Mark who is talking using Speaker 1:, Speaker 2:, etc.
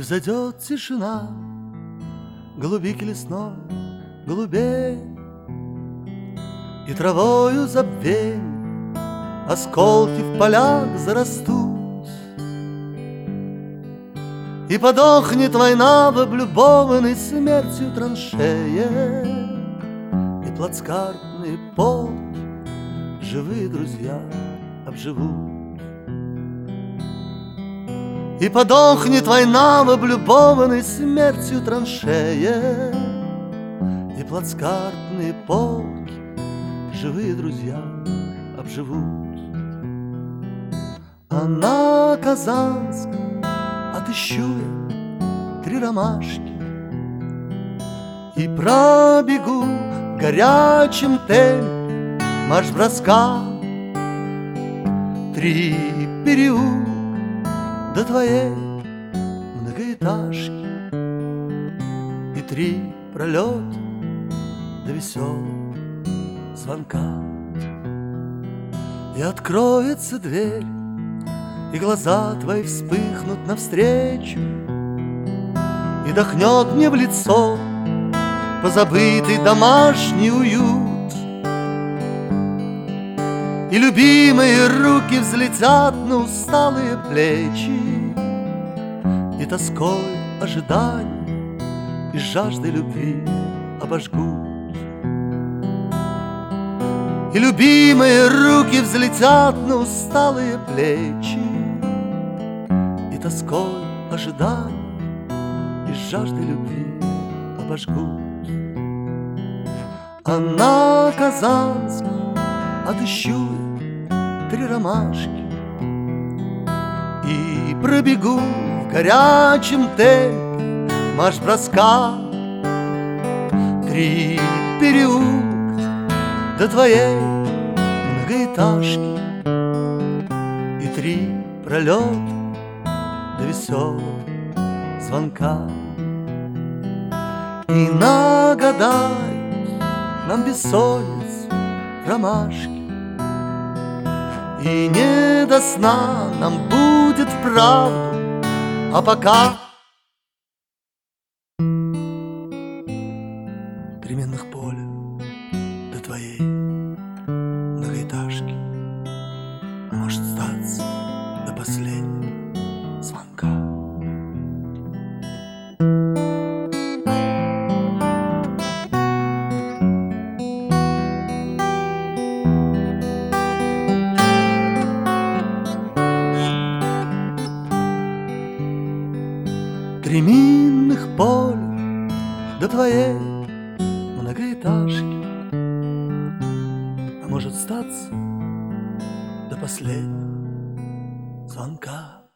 Speaker 1: взойдет тишина, голубики лесной, голубей, и травою забвень осколки в полях зарастут, и подохнет война в облюбованной смертью траншее, и плацкартный полк живые друзья обживут. И подохнет война в облюбованной смертью траншее, и плацкартные полки живые друзья обживут. А на Казанском отыщу я 3 ромашки и пробегу в горячем темпе марш-броска 3 переулка до твоей многоэтажки и 3 пролета до веселого звонка. И откроется дверь, и глаза твои вспыхнут навстречу, и дохнет мне в лицо позабытый домашний уют, и любимые руки взлетят на усталые плечи, и тоской ожидания и жаждой любви обожгут. И любимые руки взлетят на усталые плечи, и тоской ожидания и жаждой любви обожгут. А на Казанском отыщу я 3 ромашки и пробегу в горячем темпе марш-броска 3 переулка до твоей многоэтажки и 3 пролета до веселого звонка. И нагадают нам бессонницу ромашки, и не до сна нам будет вправду, а пока переменных поля до твоей многоэтажки, может статься до последнего звонка. Три минных поля до твоей многоэтажки, а может статься до последнего звонка.